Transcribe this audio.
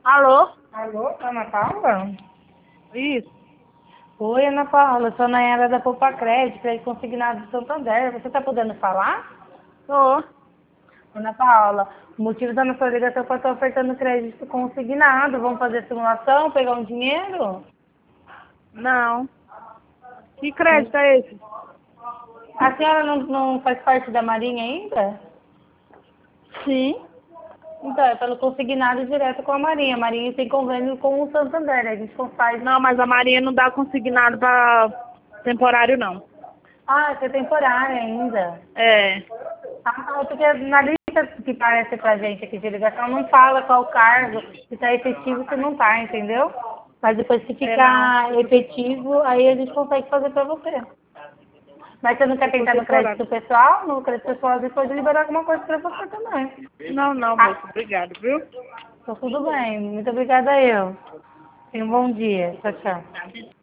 Alô? Alô, Ana Paula? Isso. Oi, Ana Paula, eu sou a Nayara da Poupa Crédito Consignado do Santander. Você está podendo falar? Tô. Ana Paula, o motivo da nossa ligação é que eu estou ofertando crédito consignado. Vamos fazer simulação, pegar um dinheiro? Não. Que crédito é esse? A senhora não faz parte da Marinha ainda? Sim. Então, é pelo consignado direto com a Marinha. A Marinha tem convênio com o Santander. A gente faz... Não, mas a Marinha não dá consignado pra temporário, não. Ah, essa é temporária ainda. É. Ah, porque na lista que parece pra gente aqui de ligação não fala qual o cargo, se tá efetivo se não tá, entendeu? Mas depois que Não. ficar efetivo, aí a gente consegue fazer pra você. Mas você não quer Eu sou tentar no temporário. crédito pessoal? No crédito pessoal depois de liberar alguma coisa pra você também. Não, não, Ah, moço. Obrigado, viu? então tudo bem. Muito obrigada eu. Tenha um bom dia. Tchau, tchau.